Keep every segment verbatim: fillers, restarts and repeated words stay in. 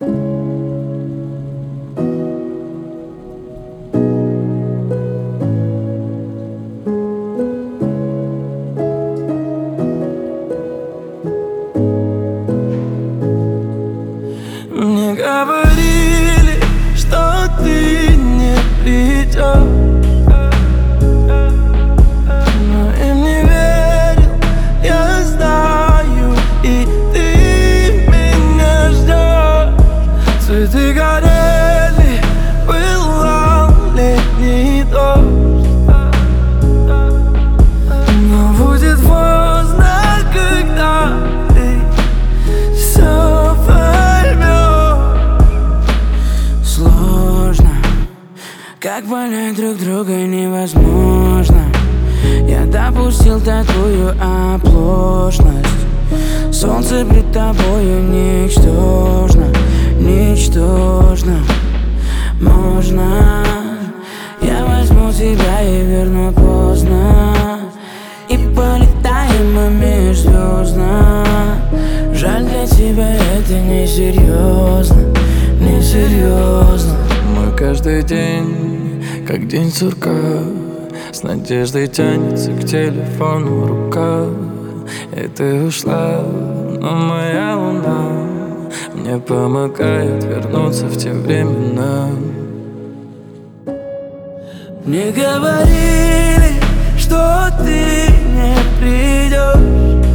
Мне говорили, что ты не придешь, но им не верил, я знаю, и ты меня ждешь. Цветы горели, пылал летний дождь, но будет поздно, когда ты все поймешь. Сложно, как понять друг друга невозможно. Я допустил такую оплошность. Солнце пред тобою ничтожно, ничтожно. Можно, я возьму тебя и верну поздно, и полетаем мы межзвездно. Жаль, для тебя это несерьезно, несерьезно. Мы каждый день, как день сурка, с надеждой тянется к телефону рука. И ты ушла, но моя луна мне помогает вернуться в те времена. Мне говорили, что ты не придешь,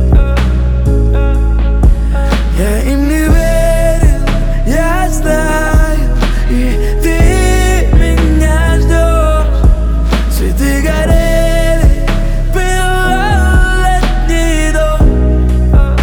я им не верил, я знаю, и ты меня ждешь. Цветы горели, пылал летний дождь,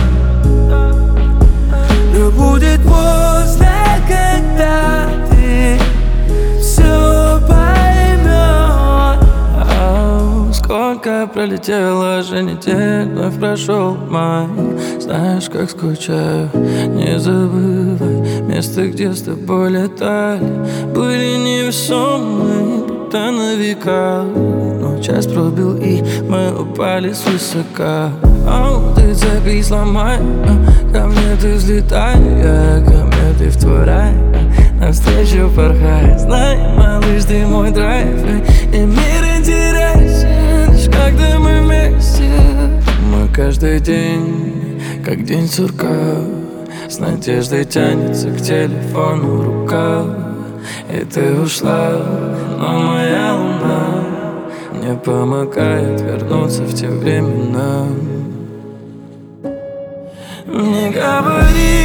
но будет поздно, когда ты все поймешь. Ау, сколько пролетело же недель, вновь прошел май. Знаешь, как скучаю, не забывай место, где с тобой летали. Были невесомые, будто на века, но час пробил, и мы упали свысока. Ау, ты цепи сломай, ко мне ты взлетай, я ко мне ты в твой рай, навстречу порхай. Знай, малыш, ты мой драйв, и мир интересен, лишь когда мы вместе. Мы каждый день, как день сурка, с надеждой тянется к телефону рука. И ты ушла, но моя луна мне помогает вернуться в те времена. Мне говорили,